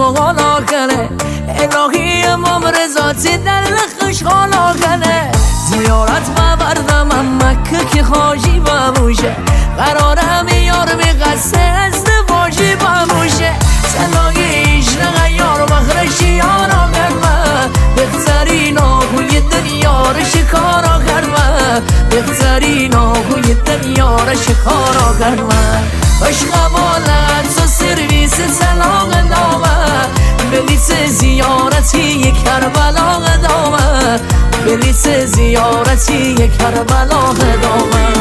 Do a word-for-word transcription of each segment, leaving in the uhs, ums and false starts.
حالا کنه الهی امام رضا در لخش حالا کنه زیارت ببردم مکه که حاجی بموشه قرارم یار به قصه ازدواجی بموشه سلایش نغیار مخرشی یارا کرمه بهترین آهوی دنیا رو شکارا کرمه بهترین آهوی دنیا رو شکارا کرمه عشق بالت و سرویس سلاغ دامه بلیس زیارتی کربلا دامه بلیس زیارتی کربلا دامه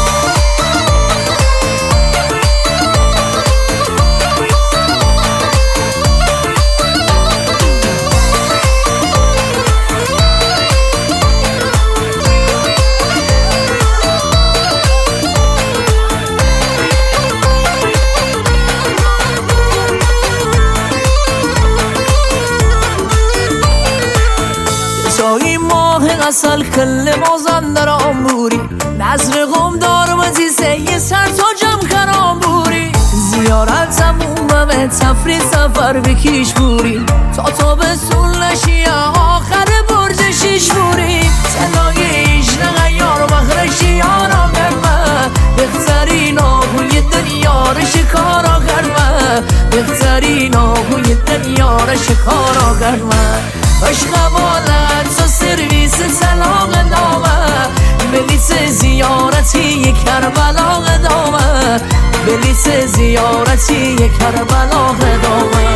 اصل کل مازن در آموری نظر قوم دار مزیسه یه سر تا جمع کرام بوری زیارت همومه به تفری سفر بکیش بوری تا تا به سول نشی آخر برج شیش بوری سلایش نغیار مخرشی یارا کرمه بهترین آهوی دنیا رو شکارا کرمه بهترین آهوی دنیا رو شکارا کرمه عشق بالت و سرویس سلاغ دامه بلیس زیارتی کربلا دامه بلیس زیارتی کربلا دامه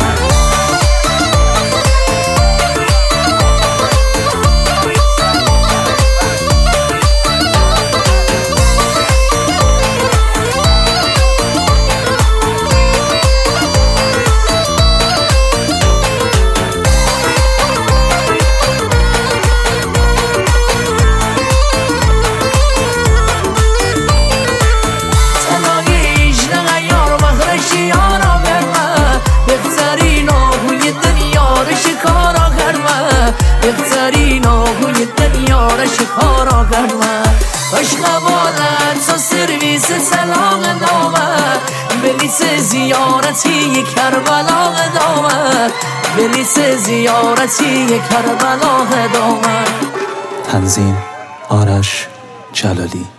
بهترین آهوی دنیا رو شکارا کرمه عشق بالت و سرویس سلاغ دامه بلیس زیارتی کربلا دامه بلیس زیارتی کربلا دامه تنظیم آرش جلالی.